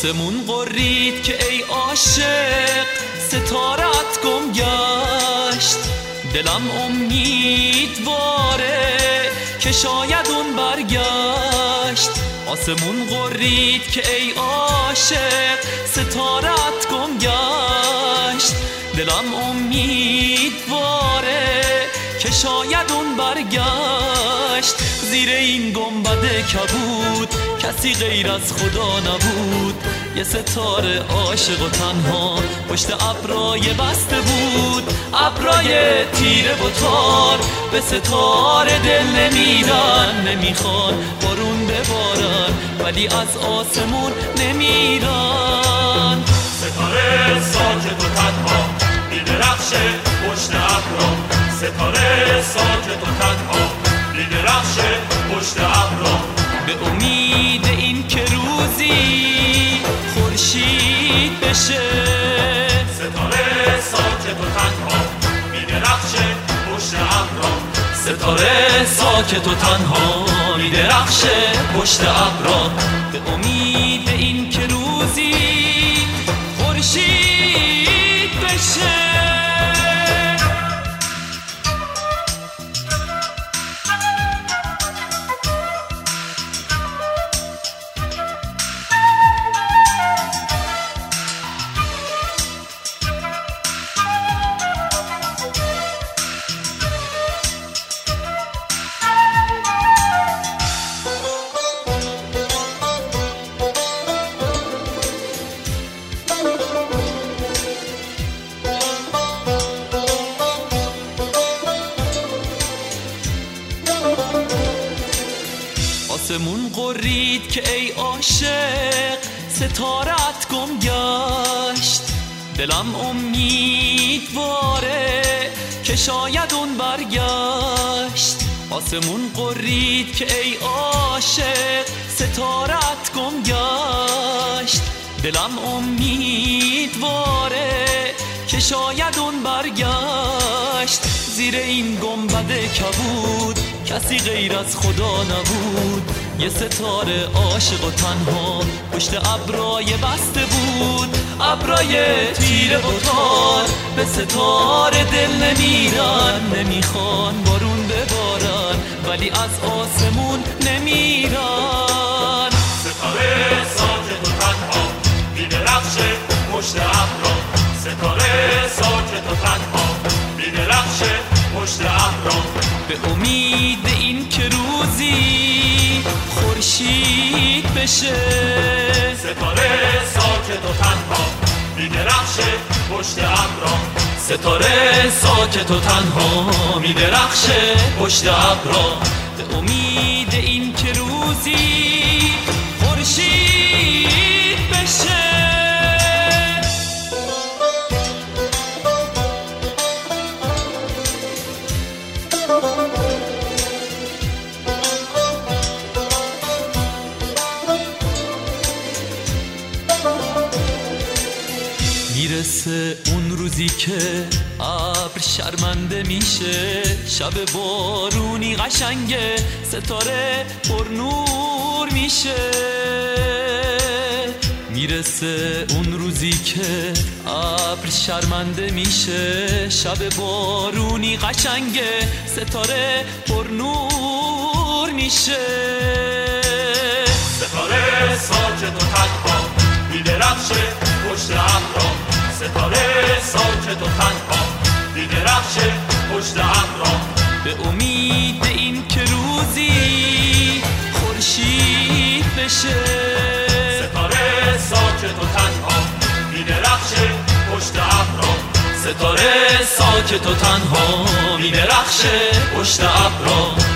آسمون قرید که ای عاشق ستارت گم گشت. دلم امیدواره که شاید اون برگشت. آسمون قرید که ای عاشق ستارت گم گشت. دلم امیدواره که شاید اون برگشت. زیر این گنبد کبود کسی غیر از خدا نبود. یه ستاره عاشق و تنها پشت ابرای بسته بود. ابرای تیره و تار به ستاره دل نمیدن. نمیخوان بارون ببارن ولی از آسمون نمیرن. ستاره ساکت و تنها میدرخشه پشت ابرا. ستاره ساکت و تنها میدرخشه پشت ابرا. به امید این که روزی خورشید بشه. ستاره ساکت و تنها میدرخشه پشت ابرا. ستاره ساکت و تنها میدرخشه پشت ابرا. به امید این که روزی خورشید بشه. آسمون قرید که ای عاشق ستارت گم گشت. دلم امیدواره که شاید اون برگشت. آسمون قرید که ای عاشق ستارت گم گشت. دلم امیدواره که شاید اون برگشت. زیر این گنبد کبود کسی غیر از خدا نبود. یه ستاره عاشق و تنها پشت ابرای بسته بود. ابرای تیره و تار به ستاره دل نمیرن. نمیخوان بارون ببارن ولی از آسمون نمیرن. ستاره ساکت و تنها میدرخشه پشت ابرا. ستاره ساکت و تنها میدرخشه پشت ابرا. به امید این که روزی خورشید بشه. ستاره ساکت و تنها میدرخشه پشت ابرا. ستاره ساکت و تنها میدرخشه پشت ابرا. به امید این که روزی خورشید بشه. میرسه اون روزی که ابر شرمنده میشه. شب بارونی قشنگه ستاره پر نور میشه. میرسه اون روزی که ابر شرمنده میشه. شب بارونی قشنگه ستاره پر نور میشه. ستاره ساکت و تنها میدرخشه پشت ابرا. ستاره ساکت و تنها میدرخشه پشت ابرا. به امید این که روزی خورشید بشه. ستاره ساکت و تنها میدرخشه پشت ابرا. ستاره ساکت و تنها میدرخشه پشت ابرا.